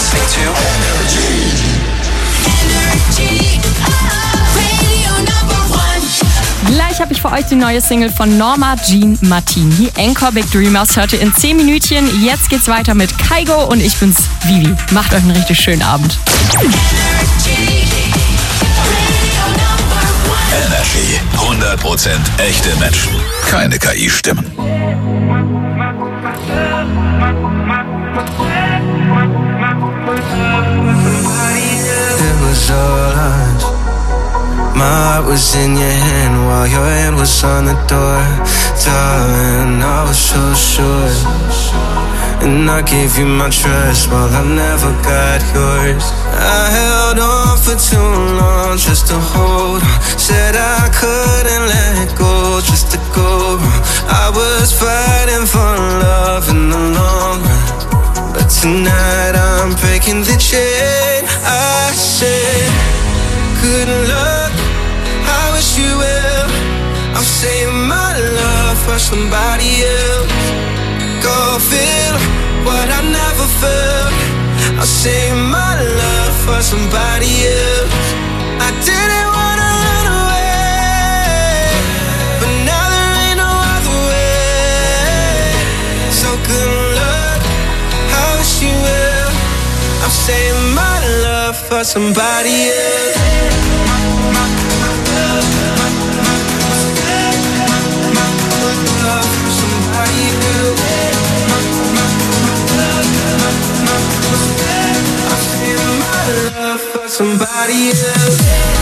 listening to Energy. Radio number one. Gleich habe ich für euch die neue Single von Norma Jean Martini. Encore Big Dreamers hört ihr in 10 Minütchen. Jetzt geht's weiter mit Kaigo und ich bin's, Vivi. Macht euch einen richtig schönen Abend. Energy. 100% echte Menschen. Keine KI-Stimmen. It was all us. My heart was in your hand while your hand was on the door. Darling, I was so sure. And I gave you my trust while I never got yours. I held on for too long just to hold on. Said I couldn't let go just to go wrong. I was fighting for love in the long run, but tonight I'm breaking the chain. I said, good luck, I wish you well. I'm saving my love for somebody else. Go feel what I never felt. I'll save my love for somebody else. I didn't wanna run away, but now there ain't no other way. So good luck, I wish you well. I'm saving my love for somebody else. Somebody else.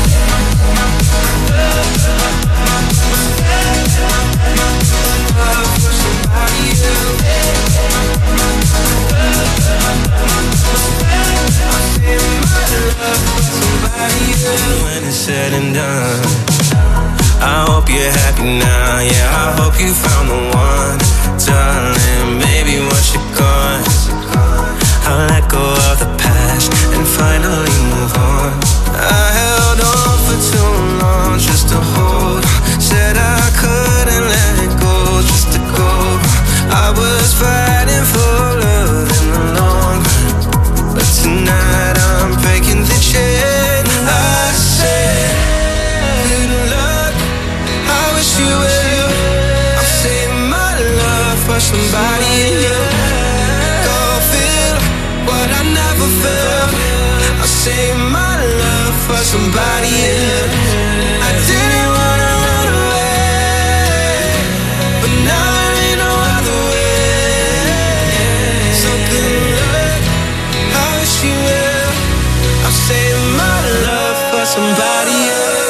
When it's said and done, I hope you're happy now. Yeah, I hope you found the one, darling. Maybe once you're gone, I'll let go of the past and finally move on. I held on for too long just to hold on. Said I couldn't let go just to go wrong. I was fighting for love in the long run, but tonight I'm breaking the chain. I said, good luck, I wish you well. I'm saving my love for somebody else. Go feel what I never felt. I'll save my love for somebody else. I didn't wanna run away, but now there ain't no other way. So good luck, I wish you well. I'll save my love for somebody else.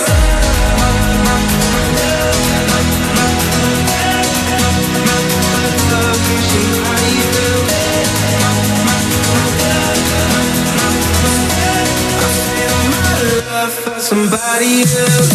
For somebody else.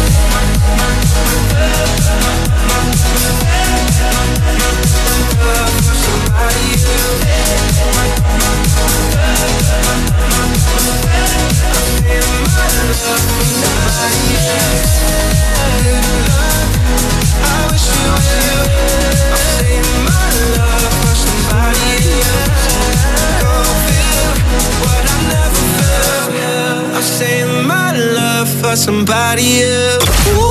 I wish you well. I'm saving my love for somebody else. Go feel what I never felt. I'm saving my love for somebody else.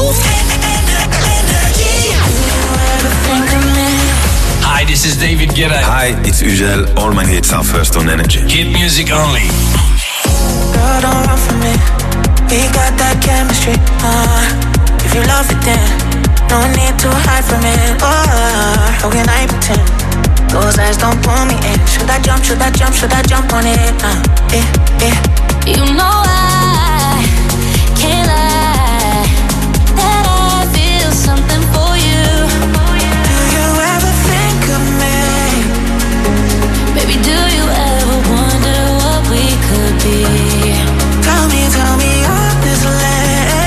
Hi, this is David Guetta. Hi, it's Uzel. All my hits are first on Energy. Hit music only. Girl, don't run from me. We got that chemistry. If you love it, then no need to hide from it. How can I pretend? Those eyes don't pull me in. Should I jump? Should I jump? Should I jump on it? You know I can't lie that I feel something for you. Do you ever think of me? Baby, do you ever wonder what we could be? Tell me honestly.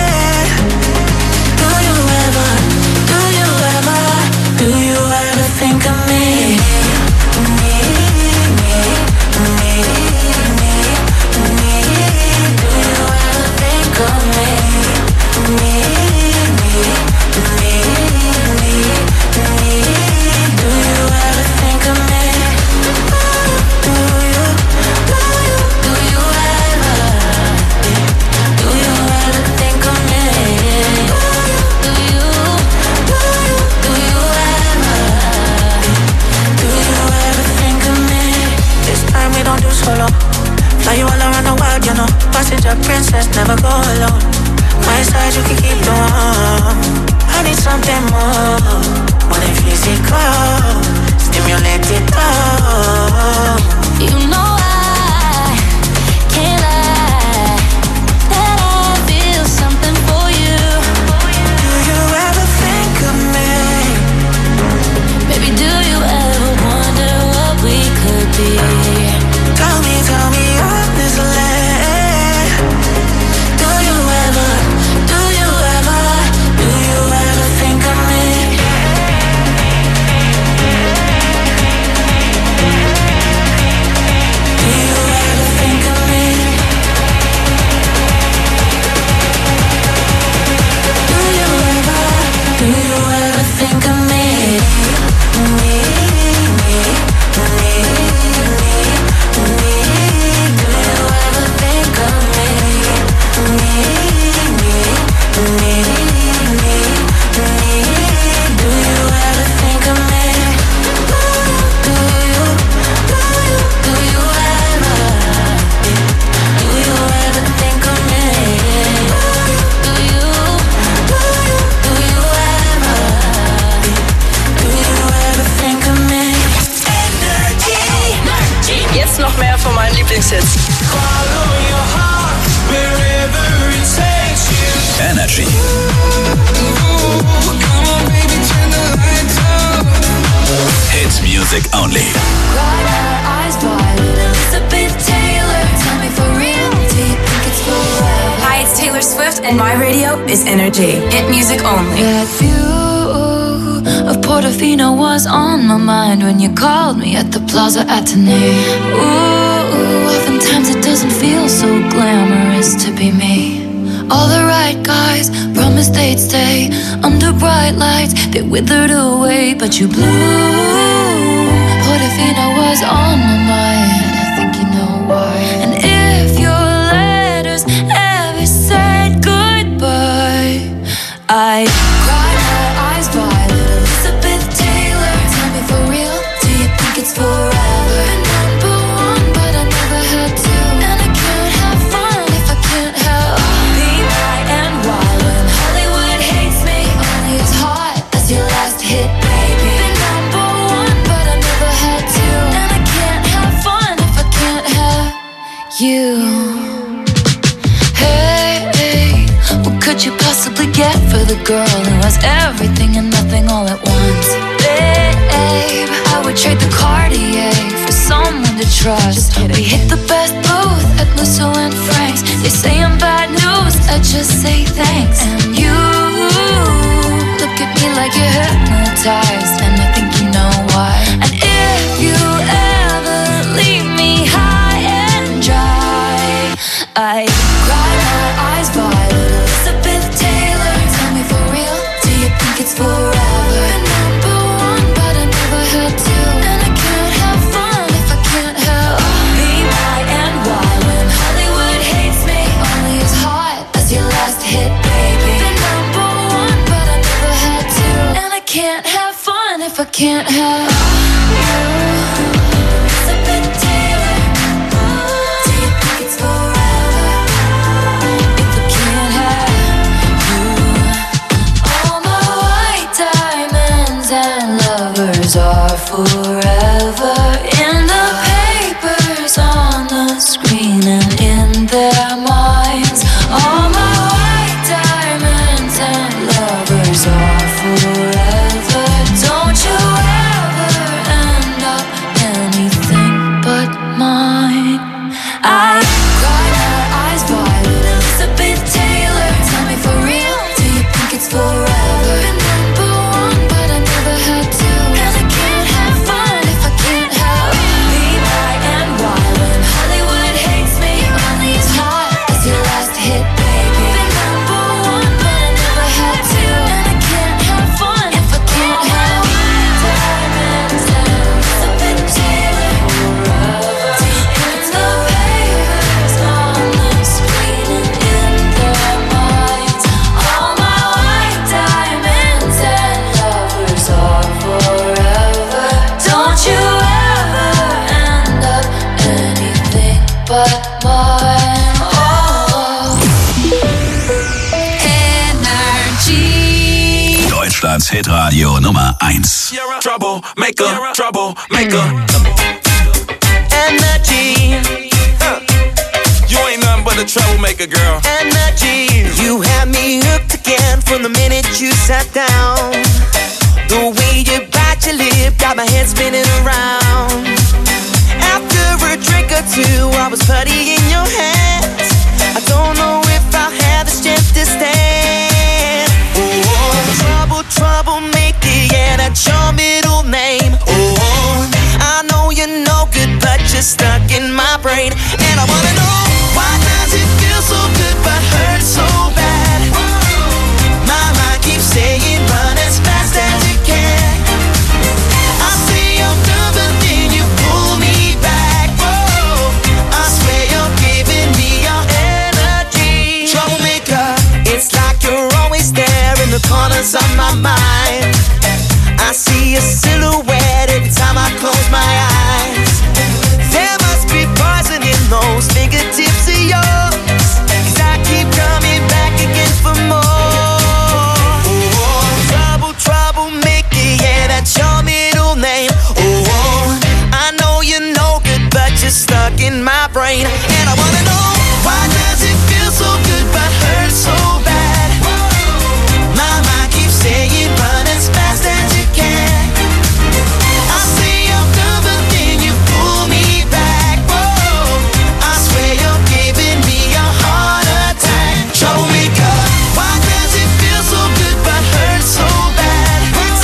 Do you ever think of me? follow. Fly you all around the world, you know. Passenger princess, never go alone. My side, you can keep the warm. I need something more than physical. Stimulated love. You know I can't lie that I feel something for you. Do you ever think of me? Baby, do you ever wonder what we could be? Tell me honestly. Do you ever think of me? Do you ever think of me? Do you ever think of me? Jetzt noch mehr von meinen Lieblingshits. Energy. Hits music only. Hi, it's Taylor Swift, and my radio is Energy. Hit music only. That view of Portofino was on my mind when you called me at the Plaza Athénée. Ooh, oftentimes it doesn't feel so glamorous to be me. All the right guys promised they'd stay under bright lights. They withered away, but you blew. Portofino was on my mind. I think you know why. And if your letters ever said goodbye, I cried my eyes violet. Elizabeth Taylor, tell me for real, do you think it's forever? Been number one, but I never had to. And I can't have fun if I can't have B-I-N-Y. When Hollywood hates me, only as hot as your last hit, baby. Been number one, but I never had to. And I can't have fun if I can't have you. Hey, what could you possibly get for the girl who has everything and nothing all at once? Babe, I would trade the Cartier for someone to trust. We hit the best booth at Musso and Frank's. They say I'm bad news, I just say thanks. And you look at me like you're hypnotized, and I think you know why. And if you ever leave me high and dry, I cry my eyes violet. Elizabeth Taylor, tell me for real, do you think it's forever? Been number one, but I never had to. And I can't have fun if I can't have B-I-N-Y. When Hollywood hates me, only as hot as your last hit, baby. Been number one, but I never had to. And I can't have fun if I can't have you. Elizabeth Taylor, do you think it's forever? If I can't have you. All my white diamonds and lovers are forever in the papers, on the screen, and in their minds. All my white diamonds and lovers are forever. Don't you ever but mine. Oh. Energy. Deutschlands Hitradio Nummer 1. Troublemaker, troublemaker. Energy. You ain't nothing but a troublemaker, girl. Energy. You had me hooked again from the minute you sat down. The way you bite your lip got my head spinning around. After a drink or two, I was putty in your hands. I don't know if I'll have the strength to stand. Oh, troublemaker, yeah, that's your middle name. Oh, I know you're no good, but you're stuck in my brain. And I wanna know, why does it feel so good but hurt so bad? My mind keeps saying run as fast as you can. I say I'm done, but then you pull me back. Whoa, I swear you're giving me your energy. Troublemaker, it's like you're always there in the corners of my mind. I see a silhouette every time I close my eyes. There must be poison in those fingertips of yours, 'cause I keep coming back again for more. Oh, troublemaker, yeah, that's your middle name. Oh, I know you're no good, but you're stuck in my brain. And I wanna know, why does it feel so good but hurt so bad? My mind keeps saying run as fast as you can. I say I'm done, but then you pull me back. Whoa, I swear you're giving me a heart attack. Troublemaker, why does it feel so good but hurt so bad?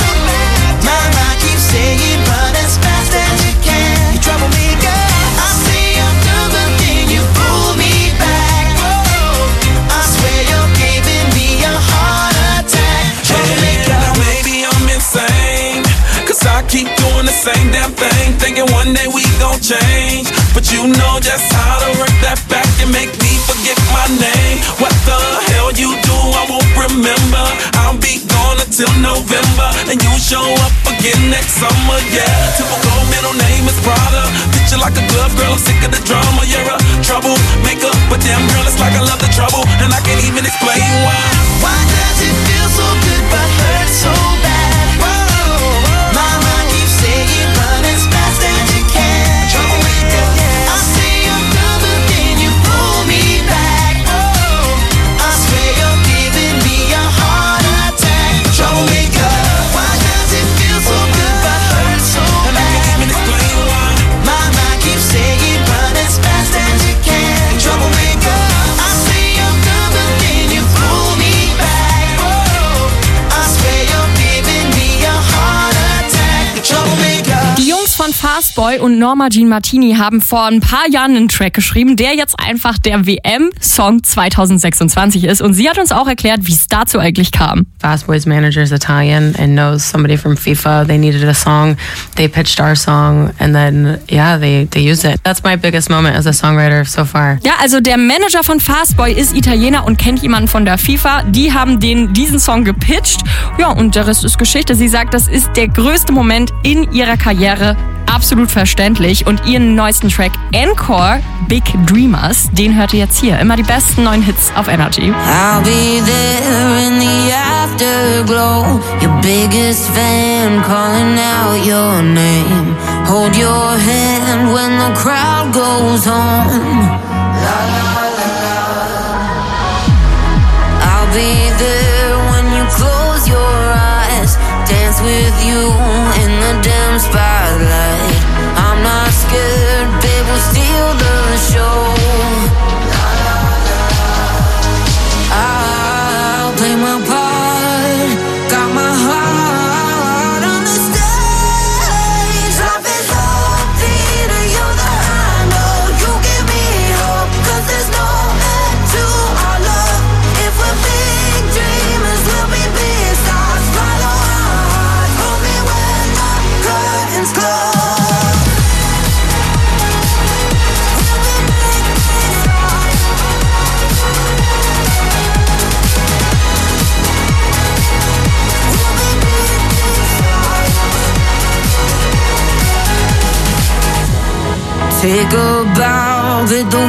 My mind keeps saying run as fast as you can. Troublemaker, I say I'm done, but then you pull me back. Whoa, I swear you're giving me a heart attack. Troublemaker. Now maybe I'm insane, 'cause I keep doing the same damn thing, thinking one day we gon' change. But you know just how to work that back and make me forget my name. What the hell you do, I won't remember. I'll be gone until November, and you show up again next summer, yeah. Typical middle name is Prada. Picture like a glove, girl, I'm sick of the drama. You're a troublemaker, but damn girl, it's like I love the trouble, and I can't even explain why. Why does it feel so good but hurt so bad? Whoa, my mind keeps saying run as fast as you can. Troublemaker, I say I'm done, but then you pull me back. Whoa, I swear you're giving me a heart attack. Troublemaker, why does it feel so good but hurt so bad? And I can't even explain why. My mind keeps saying run as fast as you can. Troublemaker, I say I'm done, but then you pull me back. Whoa, I swear you're giving me a heart attack. Troublemaker. Die Jungs von Fastboy und Norma Jean Martini haben vor ein paar Jahren einen Track geschrieben, der jetzt einfach der WM-Song 2026 ist. Und sie hat uns auch erklärt, wie es dazu eigentlich kam. Fastboy's manager is Italian and knows somebody from FIFA. They needed a song. They pitched our song and then, yeah, they used it. That's my biggest moment as a songwriter so far. Ja, also der Manager von Fastboy ist Italiener und kennt jemanden von der FIFA. Die haben diesen Song gepitcht. Ja, und der Rest ist Geschichte. Sie sagt, das ist der größte Moment in ihrer Karriere. Absolut verständlich. Und ihren neuesten Track Encore, Big Dreamers, den hört ihr jetzt hier. Immer die besten neuen Hits auf Energy. I'll be there in the afterglow, your biggest fan calling out your name. Hold your hand when the crowd goes home. La, la, la, la. I'll be there when you close your eyes, dance with you in the dim spotlight. I'm not scared, babe, we'll steal the show. I'll play my part, got my heart on the stage. Life is holding to you, the handle. You give me hope, 'cause there's no end to our love. If we're big dreamers, we'll be big stars. Follow our hearts, hold me when the curtains close. Take a bow, bid the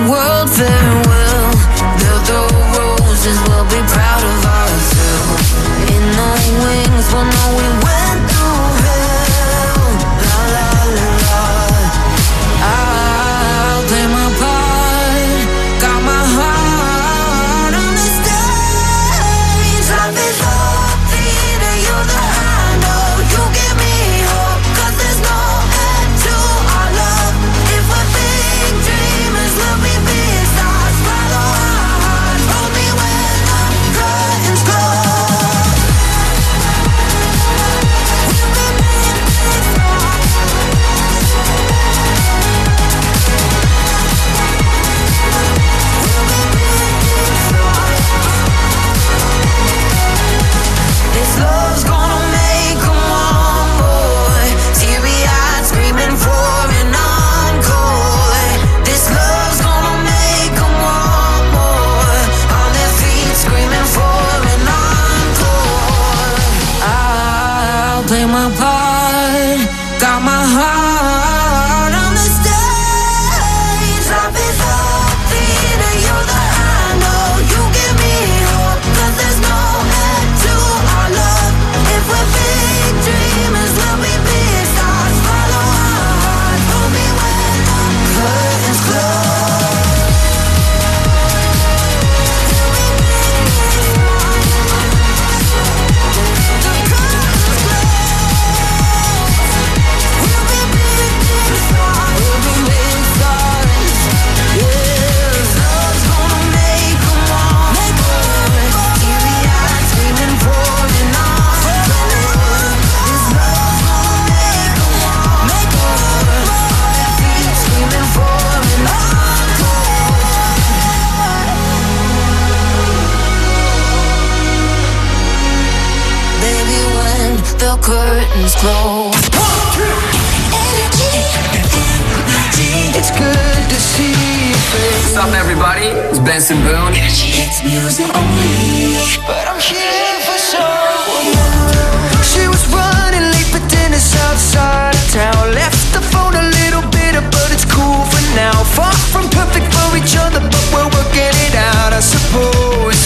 buttons glow. It's good to see you face. What's up, everybody? It's Benson Boone. Energy hits music only. But I'm here for someone else. She was running late for dinner outside of town. Left the phone a little bitter, but it's cool for now. Far from perfect for each other, but we're working it out, I suppose.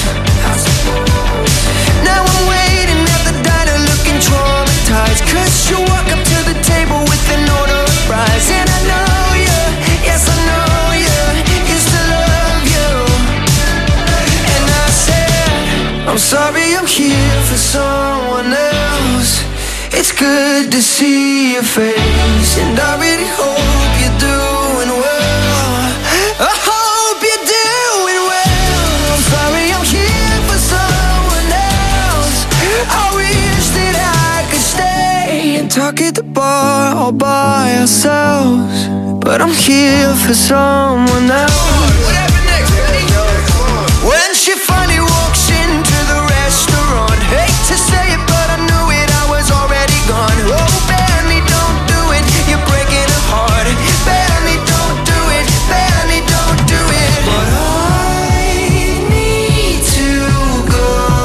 Now I'm waiting at the diner looking traumatized, 'cause you walk up to the table with an order of fries. And I know you, yes I know you, used to love you. And I said, I'm sorry I'm here for someone else. It's good to see your face, and I really hope you're doing well. I hope you're doing well. I'm sorry I'm here for someone else. I wish that I could stay and talk at the bar all by ourselves, but I'm here for someone else. Whatever next, ready? When she finally walks into the restaurant, hate to say it, but I knew it, I was already gone. Oh, Benny, don't do it, you're breaking her heart. Benny, don't do it, Benny, don't do it. But I need to go.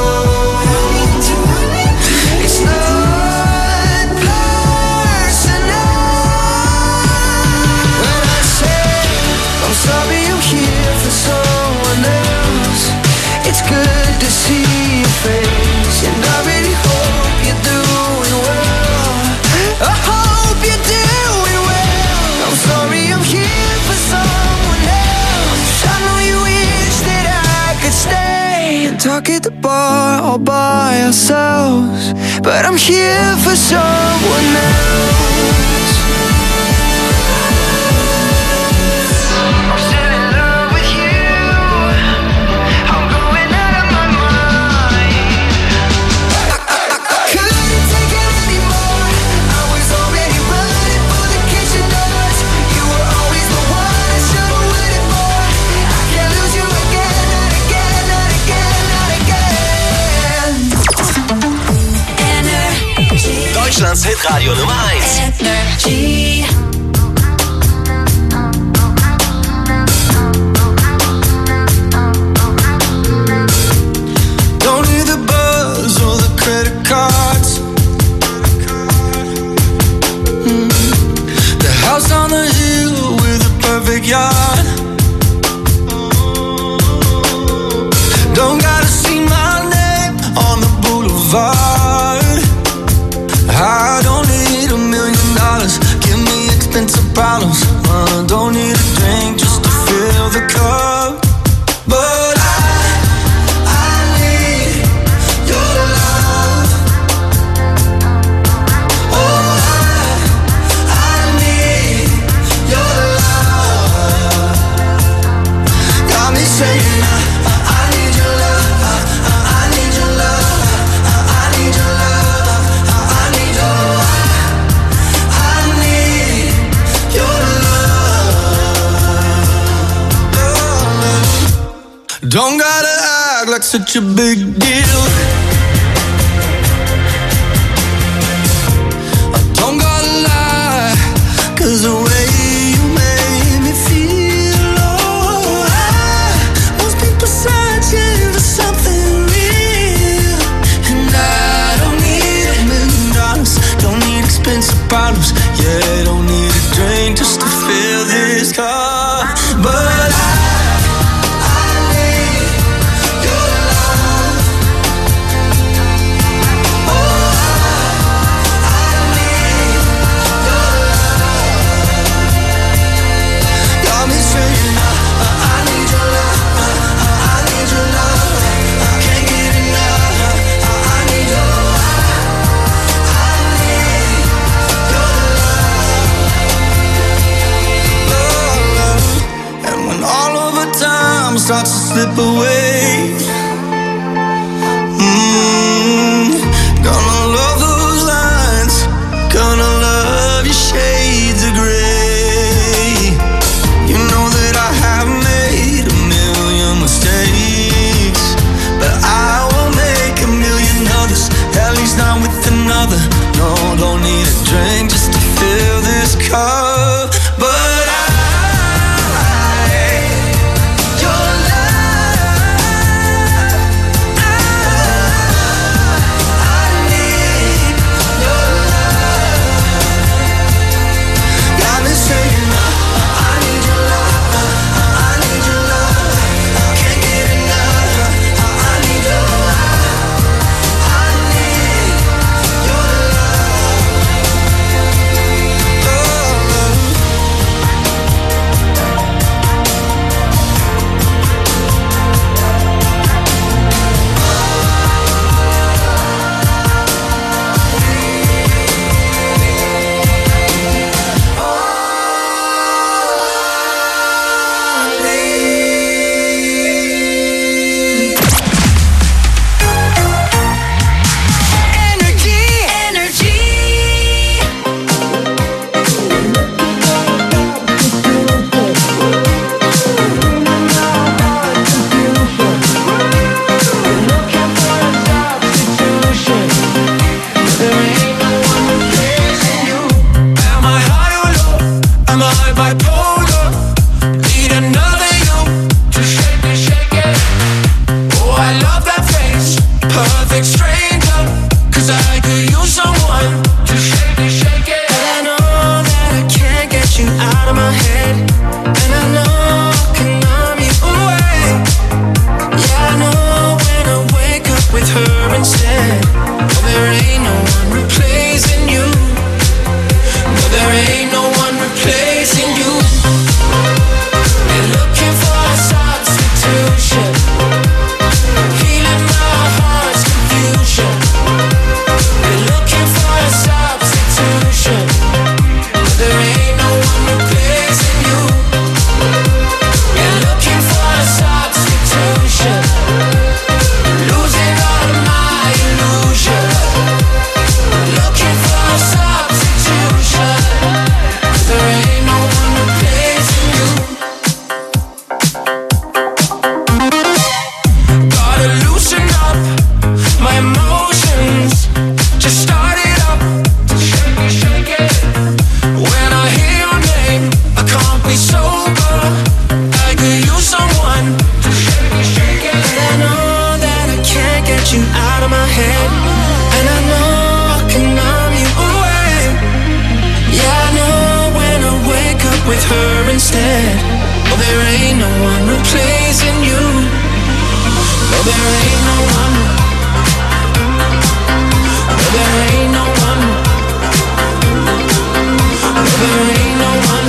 It's not personal. When I say I'm sorry I'm here for someone else, it's good to see your face, and I really hope you're doing well. I hope you're doing well. I'm sorry I'm here for someone else. I know you wish that I could stay and talk at the bar all by ourselves, but I'm here for someone else. I'm still in love with you. I'm going out of my mind. I couldn't take it anymore. I was already running for the kitchen doors. You were always the one I should have waited for. I can't lose you again, not again, not again, not again. Energy. Deutschlands Hitradio Nummer 1. Energy. Don't hear the buzz or the credit cards. The house on the hill with a perfect yard. Don't gotta see my name on the boulevard. I don't need $1 million. Give me expensive problems. Don't need a drink just to fill the cup. But I need your love. Oh, I need your love. Got me saying I need your love. I need your love. I need your love. I need your love. Don't gotta act like such a big deal. I don't gotta lie, 'cause the way you made me feel, oh, I must be searching for something real. And I don't need $1 million, don't need expensive bottles. Yeah, don't need a drink just to fill this cup. But I need your love. Oh, I need your love. Got me saying I need your love. I need your love. I can't get enough. I need your love. I need your love. And when all of the time starts to slip away, gonna love those lines, gonna love your shades of gray. You know that I have made $1 million mistakes, but I won't make $1 million others, at least not with another. No, don't her instead. Oh, there ain't no one replacing you. No, there ain't no one. No, there ain't no one. No, there ain't no one.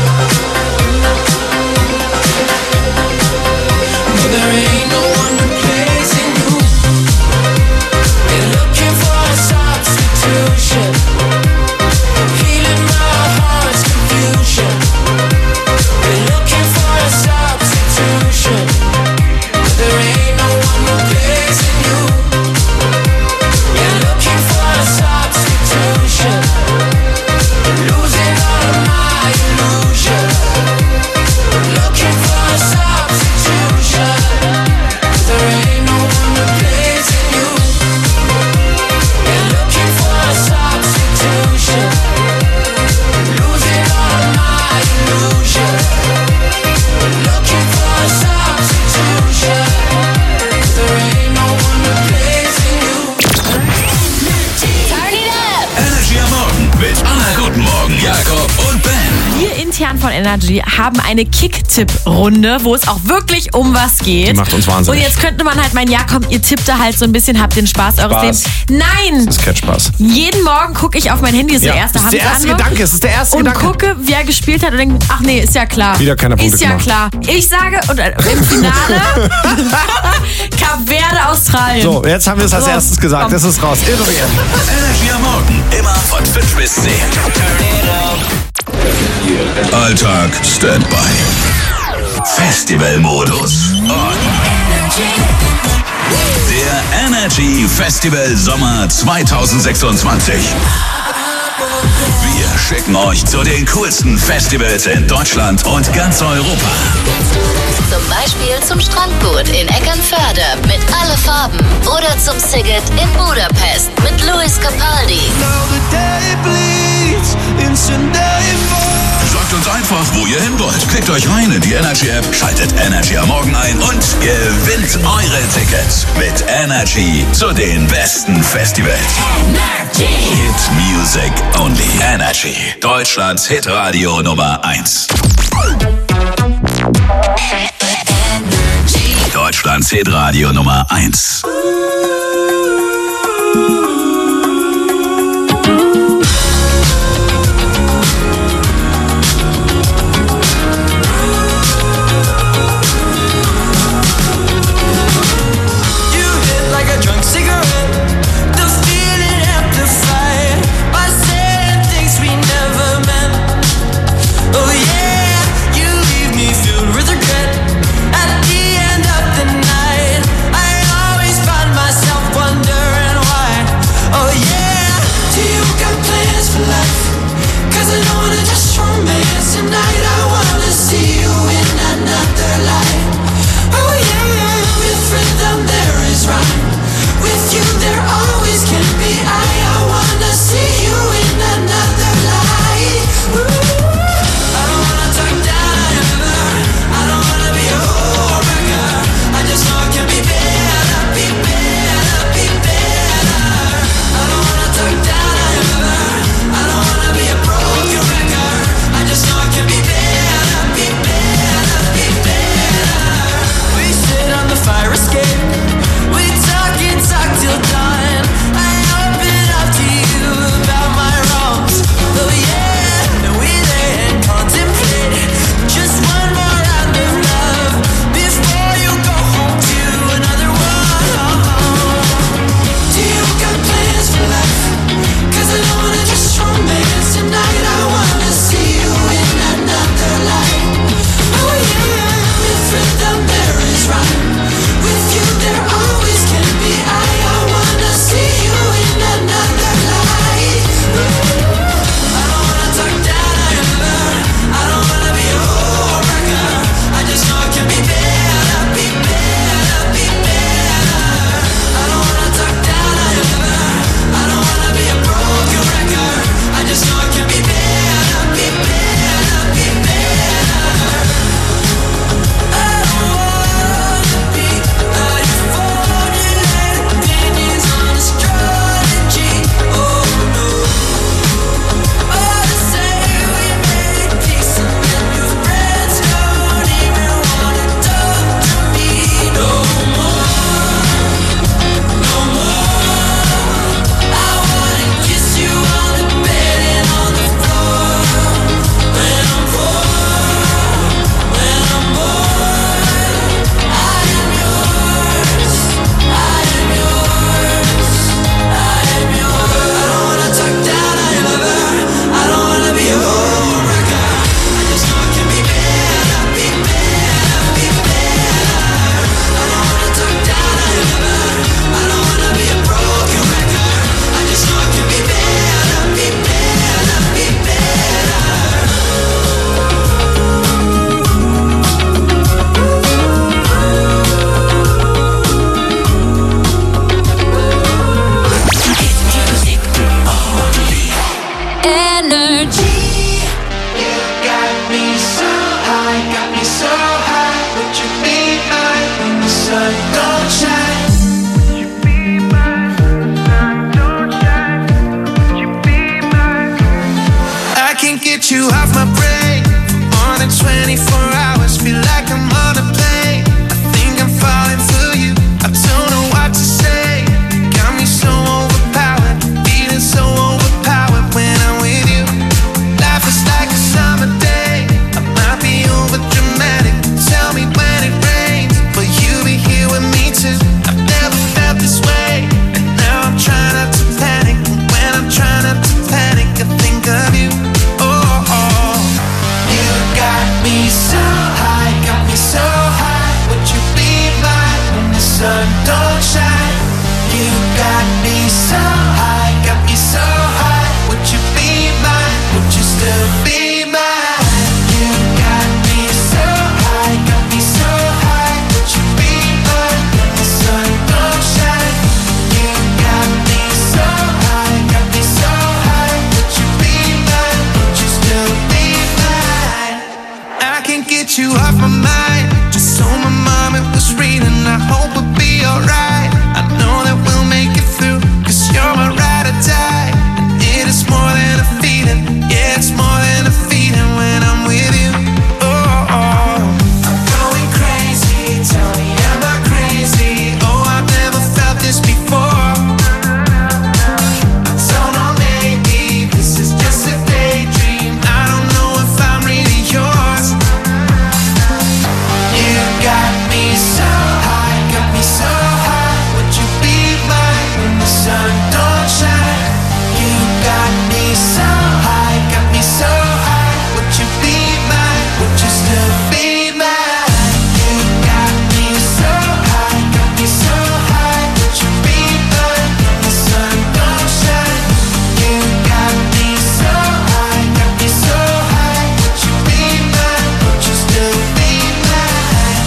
No, there ain't no one replacing you. You're looking for a substitution, healing my heart's confusion. We're looking for a substitution, but there ain't no one replacing you. You're looking for a substitution, losing all of my illusion. Looking for a substitution, but there ain't no one replacing you. You're looking for a substitution, losing all of my illusion. Looking for a substitution, there ain't no one replacing you. Turn it up! Energy am Morgen mit Anna Guten Morgen, Jakob und Ben. Wir intern von Energy haben eine Kick-Tipp-Runde, wo es auch wirklich um was geht. Die macht uns wahnsinnig. Und jetzt könnte man halt meinen, ja komm, ihr tippt da halt so ein bisschen, habt den Spaß eures Lebens. Nein! Das ist kein Spaß. Jeden Morgen gucke ich auf mein Handy, das ist der erste das ist der erste Hand an, Gedanke, es ist der erste und Gedanke. gucke, wer gespielt hat und denke, ach nee, ist ja klar. Wieder keine Punkte Ist ja gemacht. klar. Ich sage, und im Finale Kap Verde, Australien. So, jetzt haben wir es als erstes gesagt. Komm. Das ist raus. Irrigieren. Energy am Morgen, immer von 5 bis 10. Alltag, Standby. Festivalmodus on. Der Energy Festival Sommer 2026. Wir schicken euch zu den coolsten Festivals in Deutschland und ganz Europa. Zum Beispiel zum Strandboot in Eckernförde mit Alle Farben oder zum Siget in Budapest mit Luis Capaldi. Sagt uns einfach, wo ihr hin wollt. Klickt euch rein in die Energy App, schaltet Energy am Morgen ein und gewinnt eure Tickets mit Energy zu den besten Festivals. Hit Music Only. Energy. Deutschlands Hitradio Nummer 1. Deutschlands Hitradio Nummer 1. Filled with regret at the end of the night. I always find You got me so high, got me so high. Would you be mine? Would you still be mine? You got me so high, got me so high. Would you be mine when the sun don't shine? You got me so high, got me so high. Would you be mine? Would you still be mine? I can't get you off my mind. Just so my mom it was reading. I hope we'll be alright. I know that we'll make it through, 'cause you're my ride or die. And it is more than a feeling. Yeah, it's more than a feeling when I'm with you. Oh, oh. I'm going crazy. Tell me, am I crazy? Oh, I've never felt this before. I don't know, maybe this is just a daydream. I don't know if I'm really yours. You got me so high, got me so high. Would you be mine when the sun don't shine? You got me so high, got me so high. Would you be mine? Would you still be mine? You got me so high, got me so high. Would you be mine when the sun don't shine? You got me so high, got me so high. Would you be mine? Would you still be mine?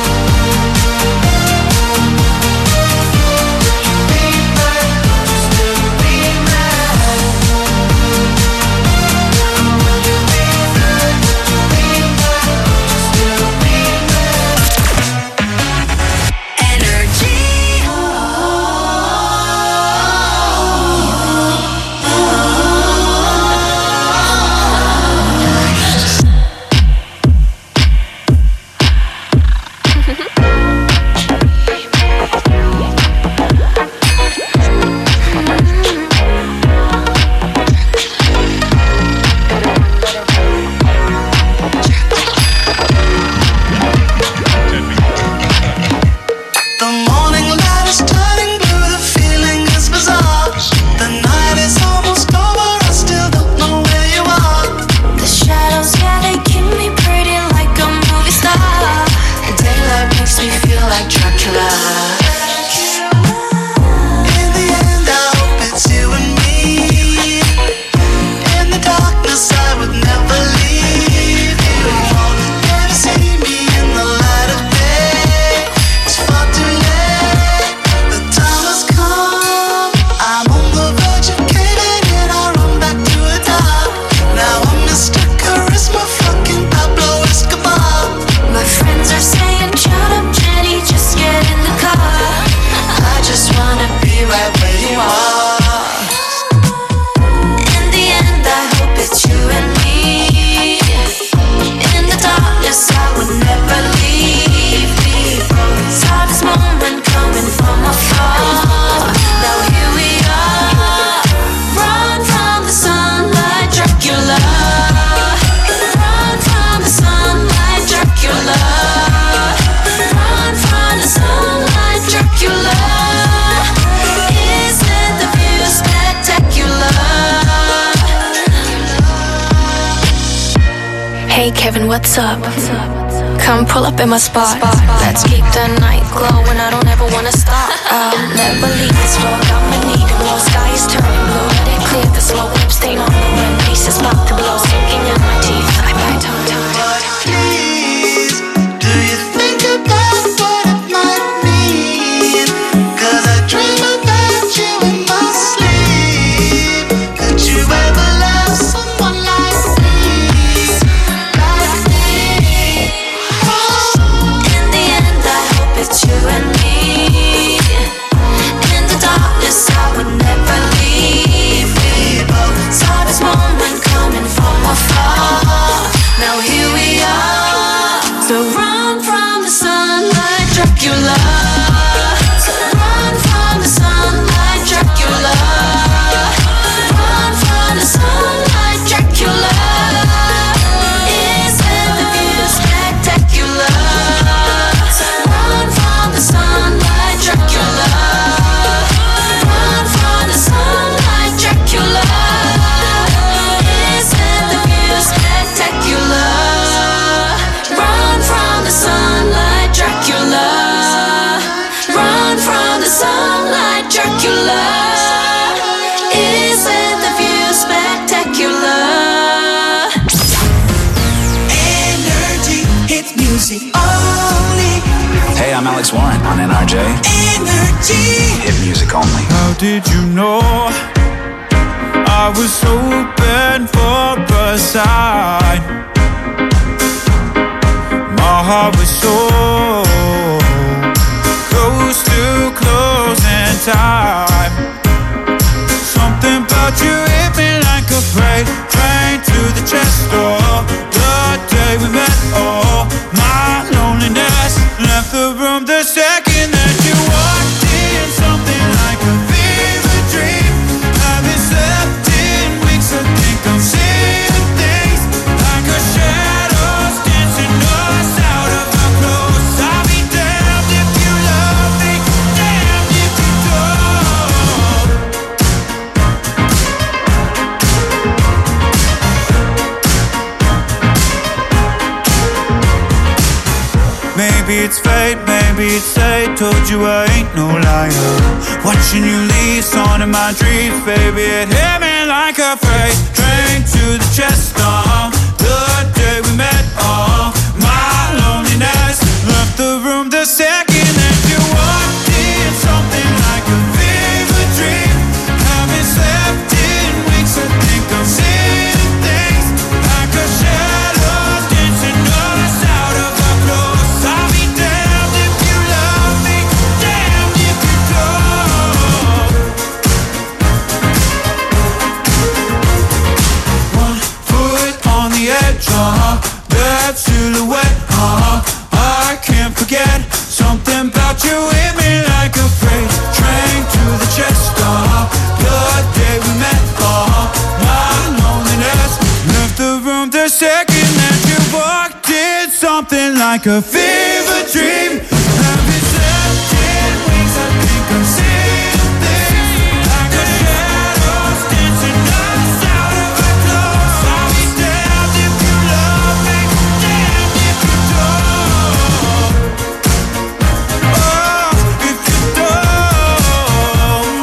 The morning light is turning blue, the feeling is bizarre. The night is almost over, I still don't know where you are. The shadows, yeah, they keep me pretty like a movie star. The daylight makes me feel like Dracula. In the end, I hope it's you and me. In the darkness, I would never leave you. Never see me in the light of day. It's far too late. The time has come. I'm on the verge of caving in. I run back to the top. Now I'm Mr. Charisma, fucking Pablo Escobar. My friends are saying, shut up, Jenny, just get in the car. I just wanna be right where you are. In the end, I hope it's you and me. In the darkness, I would never leave. We both saw this moment coming from afar. Now here we are. Run from the sunlight, Dracula. Run from the sunlight, Dracula. Run from the sunlight, Dracula. Isn't the view spectacular? Hey Kevin, what's up? Come pull up in my spot. Let's keep the night glowing. I don't ever wanna stop. I'll never leave this floor. Got my need to blow. Sky is turning blue. Let it clear the slow whip stain on the rim. Pieces about to blow. Sinking in my teeth. I bite But please, do you think about what it might mean? 'Cause I dream about you in my sleep. Could you ever love someone like me? Like me? In the end, I hope it's you and me. In the darkness, I would never leave. We both saw this moment coming from afar. Now here we are. So run from the sunlight, Dracula. Run from the sunlight, Dracula. Run from the sunlight, Dracula. Isn't the view spectacular? Run from the sunlight. on NRJ. Energy. Hit music only. How did you know I was hoping for a sign? My heart was so close to closing time. Something about you hit me like a freight train to the chest door. The day we met, oh, my loneliness left the room the second that you walked in. Something like a fever dream. Haven't slept in weeks, I think I'm seeing things like a shadows dancing us out of our clothes. I'll be damned if you love me, damned if you don't. Maybe it's fate, maybe it's fate. Told you I ain't no liar. Watching you leave, on in my dreams, baby, it hit me like a freight train to the chest. The day we met, my loneliness left the room the second that you walked in. Something like a fever dream. Haven't slept in weeks, I think I'm seeing things like a shadows dancing us out of our clothes. I'll be damned if you love me, damned if you don't. One foot on the edge, that silhouette, I can't forget. Something about you hit me like a freight train to the chest. The day we met, my loneliness left the room the second that you walked in. Something like a fever dream. Haven't slept in weeks, I think I'm seeing things like a shadows dancing us out of our clothes. I'll be damned if you love me, damned if you don't. Oh, if you don't.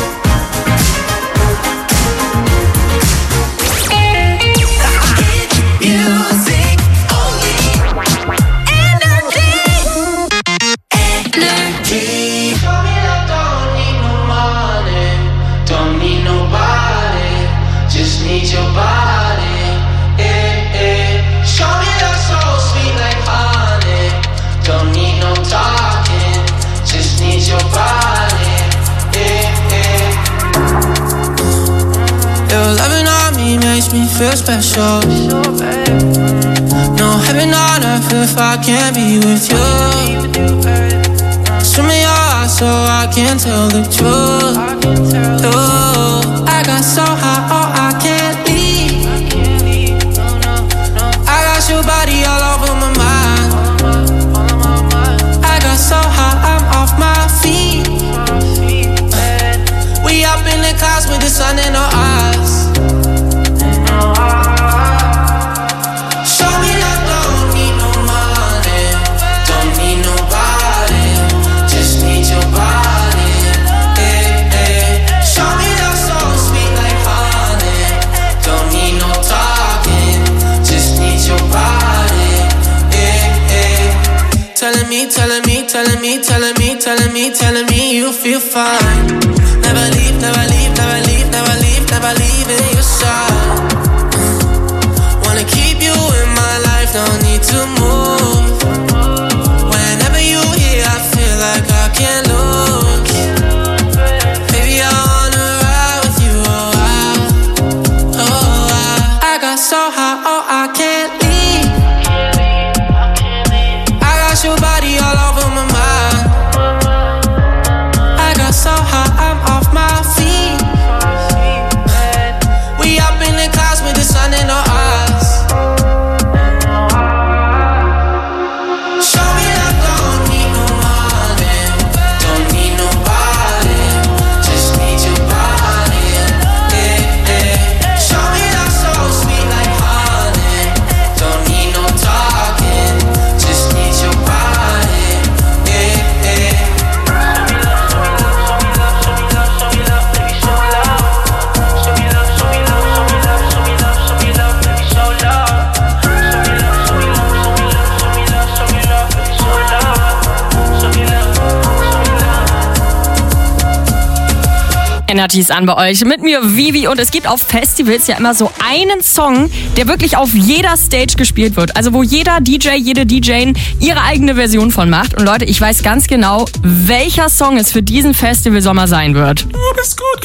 Music only. Energy. Energy. Show me love, don't need no money, don't need nobody, just need your body. Show me love so sweet like honey, don't need no talking, just need your body. Your loving on me makes me feel special. No heaven on earth if I can't be with you. Swim in your eyes so I can tell the truth. Ooh, I got so high, oh, I can't leave. I got your body all over my mind. I got so high, I'm off my feet. We up in the clouds with the sun in our eyes. Show me love, don't need no money, don't need nobody, just need your body. Show me love so sweet like honey, don't need no talking, just need your body. Telling me, telling me, telling me, telling me, telling me, telling me you feel fine. Never leave, never leave, never leave, never leave, never leave in your side. Wanna keep you in my life, don't need to move. Whenever you here, I feel like I can't lose. Baby, I wanna ride with you, I got so high, oh, I can't leave. I got your body all over my mind. I got so high, I'm off my feet. We up in Energy ist an bei euch. Mit mir Vivi und es gibt auf Festivals ja immer so einen Song, der wirklich auf jeder Stage gespielt wird. Also wo jeder DJ, jede DJ ihre eigene Version von macht. Und Leute, ich weiß ganz genau, welcher Song es für diesen Festivalsommer sein wird. Du bist gut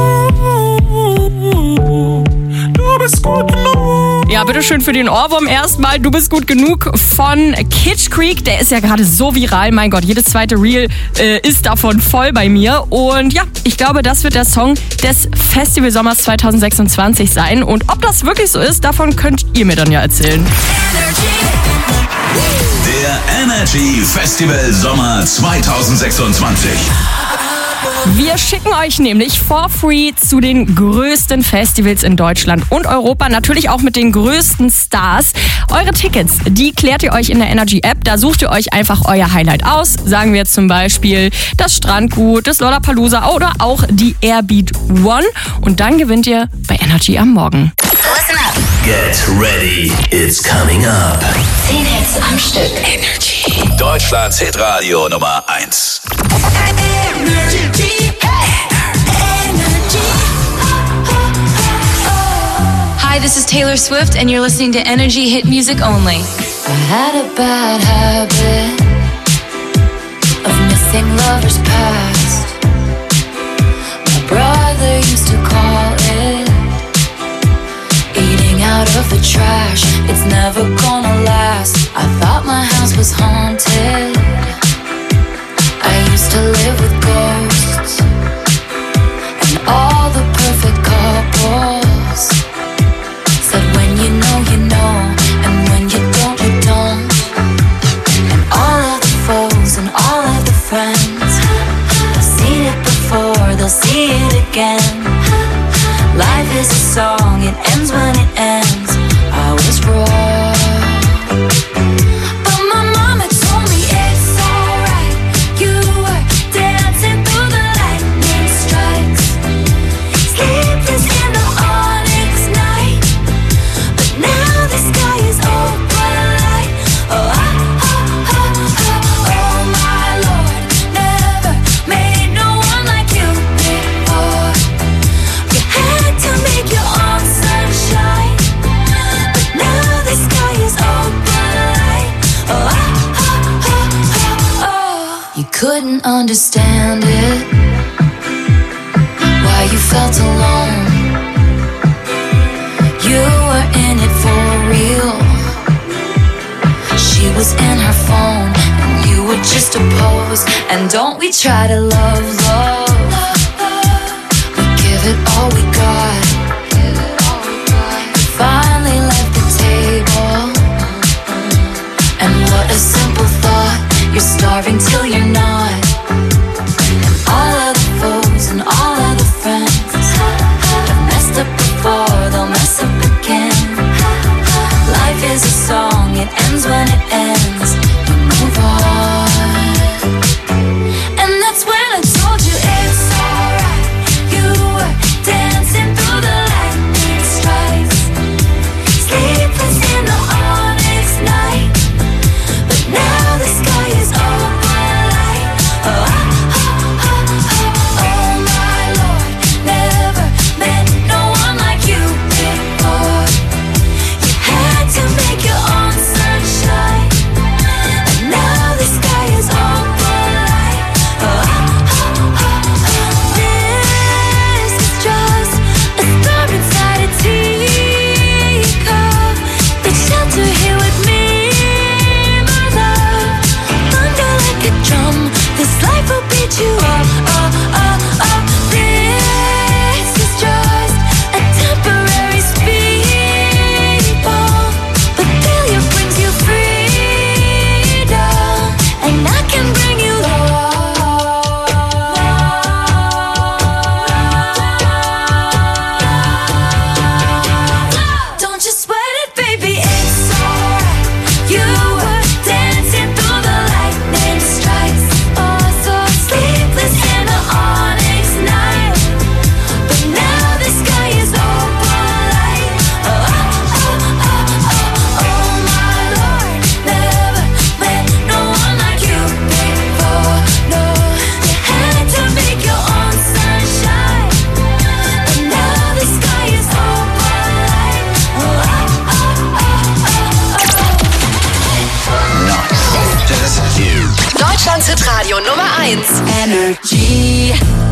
genug. Du bist gut genug. Ja, bitteschön für den Ohrwurm erstmal. Du bist gut genug von Kitsch Creek. Der ist ja gerade so viral. Mein Gott, jedes zweite Reel ist davon voll bei mir. Und ja, ich glaube, das wird der Song des Festivalsommers 2026 sein. Und ob das wirklich so ist, davon könnt ihr mir dann ja erzählen. Der Energy Festival Sommer 2026. Wir schicken euch nämlich for free zu den größten Festivals in Deutschland und Europa, natürlich auch mit den größten Stars. Eure Tickets, die klärt ihr euch in der Energy App. Da sucht ihr euch einfach euer Highlight aus. Sagen wir zum Beispiel das Strandgut, das Lollapalooza oder auch die Airbeat One. Und dann gewinnt ihr bei Energy am Morgen. Listen up. Get ready, it's coming up. 10 Hits am Stück. Energy. Deutschlands Hitradio Nummer 1. Hi, this is Taylor Swift, and you're listening to Energy Hit Music Only. I had a bad habit of missing lovers past. My brother used to call it eating out of the trash. It's never gonna last. I thought my house was haunted. I used to live with ghosts and all the perfect couples said when you know, and when you don't, you don't. And all of the foes and all of the friends, they've seen it before, they'll see it again. Life is a song, it ends when it ends. I was wrong, but my mama told me it's alright. You were dancing through the lightning strikes, sleepless in the onyx night. But now the sky is open light. Oh, oh my Lord, never made no one like you before. You had to make your own sunshine, but now the sky is open light. Oh, you couldn't understand it, why you felt alone. You were in it for real. She was in her phone, and you were just a pose. And don't we try to love, we give it all we got. Finally left the table, and what a simple thought. You're starving till you're not. And all of the foes and all of the friends have messed up before, they'll mess up again. Life is a song, it ends when it ends. You move on. And that's when I told you it's alright. You were dancing through the lightning strikes, sleepless in the onyx night. But now the sky is open light. Oh my Lord, never met no one like you before. You had to make your own sunshine, Hitradio Nummer 1. Energy.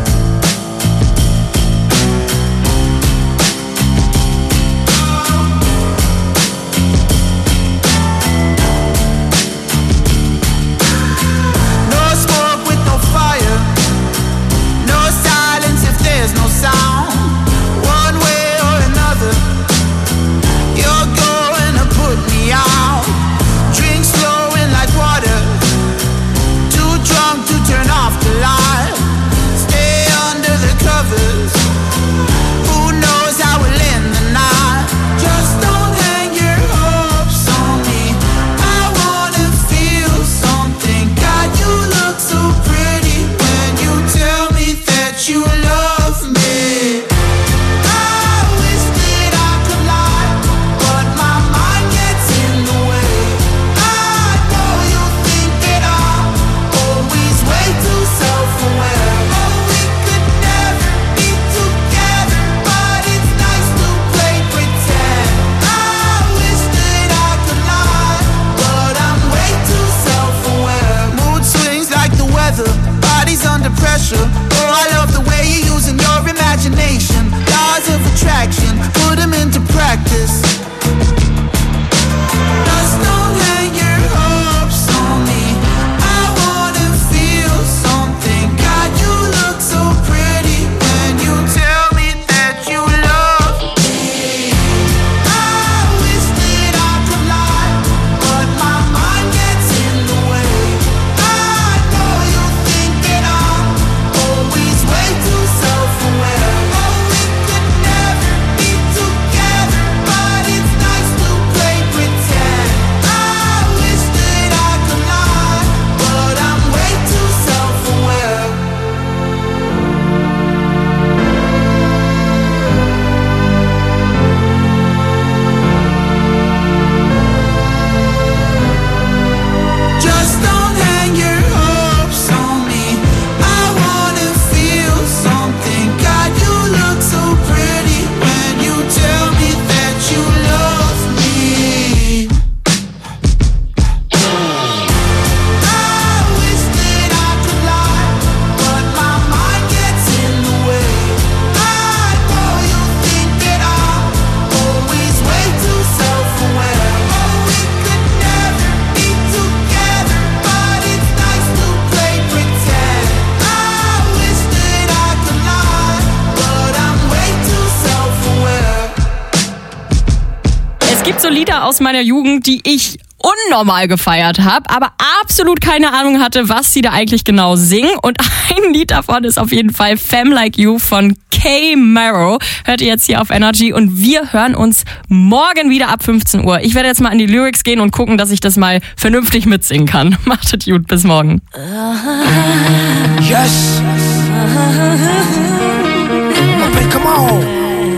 So Lieder aus meiner Jugend, die ich unnormal gefeiert habe, aber absolut keine Ahnung hatte, was sie da eigentlich genau singen. Und ein Lied davon ist auf jeden Fall Femme Like You von K. Marrow. Hört ihr jetzt hier auf Energy und wir hören uns morgen wieder ab 15 Uhr. Ich werde jetzt mal in die Lyrics gehen und gucken, dass ich das mal vernünftig mitsingen kann. Macht es gut, bis morgen. Yes! Come on!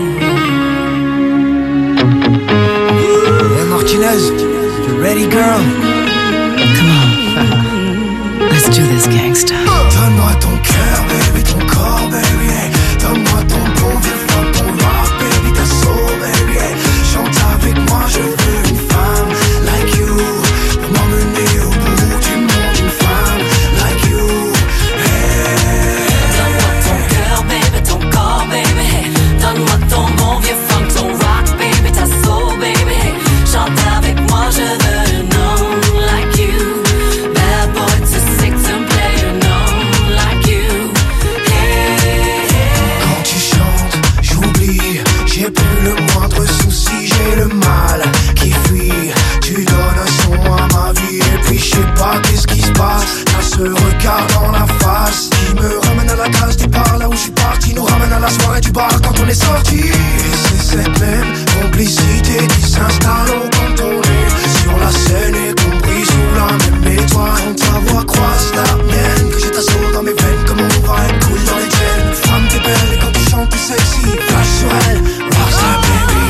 Martinez, you ready, girl? Come on. Let's do this, gangsta. Donne-moi ton cœur, baby, ton corps, baby. Hey. Donne-moi ton bon vieux funk, ton rock, baby, ta soul, baby. Hey. Chante avec moi, je veux une femme like you. Pour m'emmener au bout du monde, une femme like you. Hey. Donne-moi ton cœur, baby, ton corps, baby. Hey. Donne-moi ton bon vieux funk, ton rock, baby, ta soul, baby. Hey. Chante avec moi, je veux un homme like you. Bad boy to sick to play an homme like you. Hey, hey. Quand tu chantes, j'oublie. J'ai plus le moindre souci, j'ai le mal qui fuit. Tu donnes un son à ma vie et puis je sais pas qu'est-ce qui se passe. T'as ce regard dans la face qui me ramène à la case départ, là où je suis parti. Nous ramène à la soirée du bar quand on est sorti. Et c'est cette même complicité qui s'installe au quand on est sur la scène et compris sous la même étoile. Quand ta voix croise la mienne, que j'ai ta soul dans mes veines, comme on va être cool dans les chaînes. Femme t'es belle et quand tu chantes t'es sexy. Flash sur elle, rockstar baby.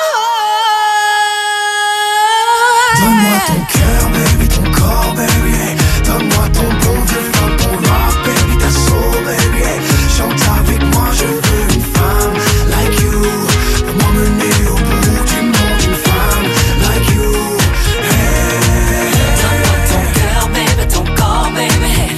Donne-moi ton cœur baby, ton corps baby. Hey. Donne-moi ton bon vieux funk, ton rock baby, ta soul baby. Hey. Chante avec moi, je veux une femme like you. Pour m'emmener au bout du monde, une femme like you. Hey. Donne-moi ton cœur, baby, ton corps, baby. Hey.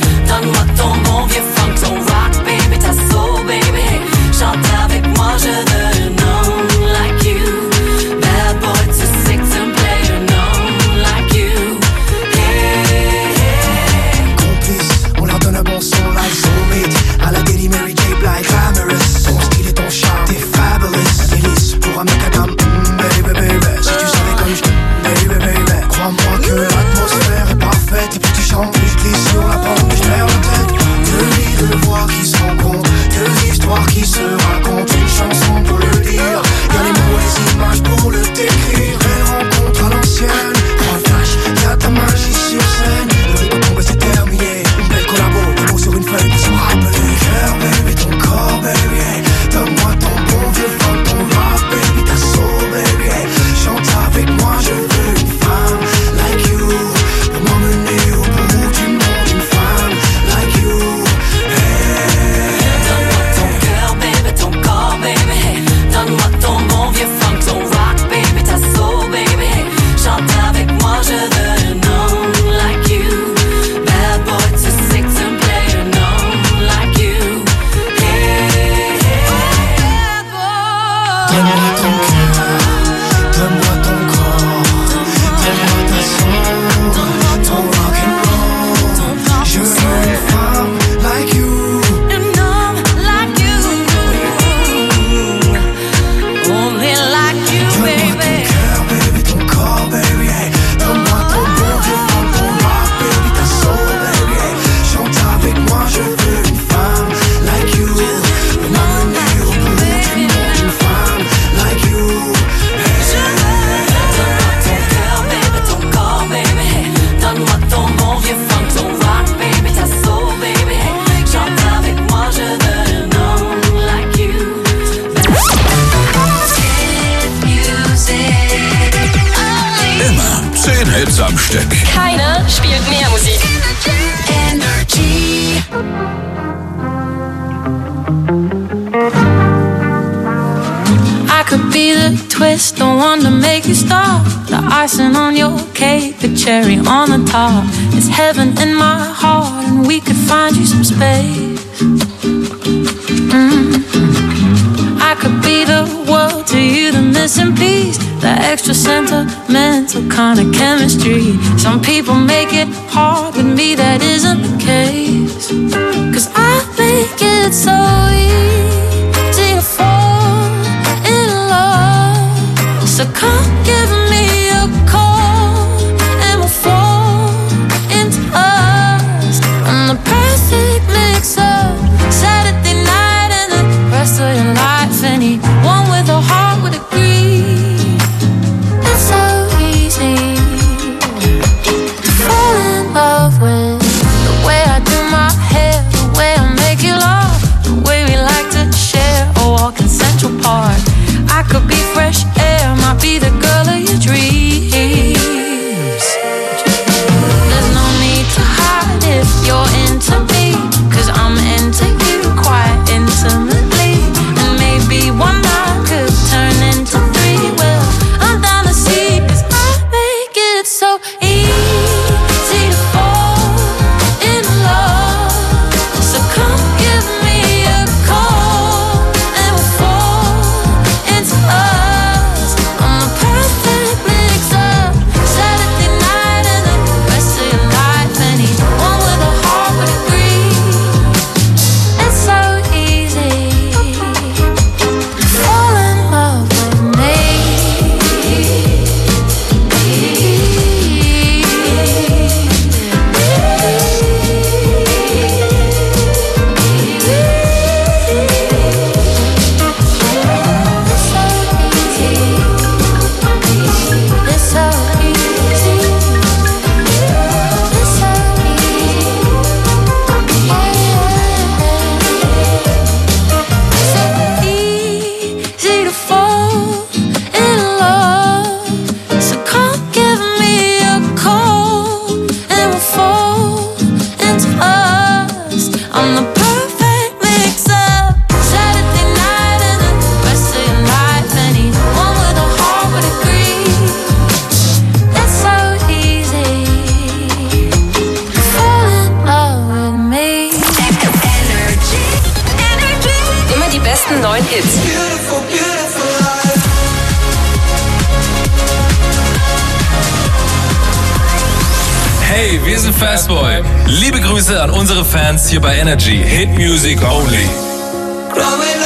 twist, the one to make you stop. The icing on your cake, the cherry on the top. It's heaven in my heart, and we could find you some space. I could be the world to you, the missing piece, the extra sentimental kind of chemistry. Some people make it hard, with me that isn't the case. 'Cause I make it so easy to fall in love. So come give me a call and we'll fall into us. I'm the perfect mix-up, Saturday night and the rest of your life. Anyone with a heart would agree. It's so easy to fall in love with the way I do my hair, the way I make you laugh, the way we like to share a walk in Central Park. I could be fresh air, might be the girl of your dreams. There's no need to hide if you're into me, 'cause I'm into you quite intimately. And maybe one night could turn into three. Well, I'm down to see, 'cause I make it so easy to fall in love. So come give me a call and we'll fall into us. I'm the perfect mix-up, Saturday night and the rest of your life. Anyone with a heart would agree. It's so easy to fall in love with me. It's so easy. It's so easy to fall in love. So come give me a call and we'll fall into us. I'm the perfect mix-up, Saturday night and the rest of your life. Anyone with a heart would agree. It's so easy to fall in love with me. Immer die besten neuen Hits. Beautiful, beautiful life. Hey, wir sind Fastboy. Liebe Grüße an unsere Fans hier bei Energy. Hit Music Only. Growing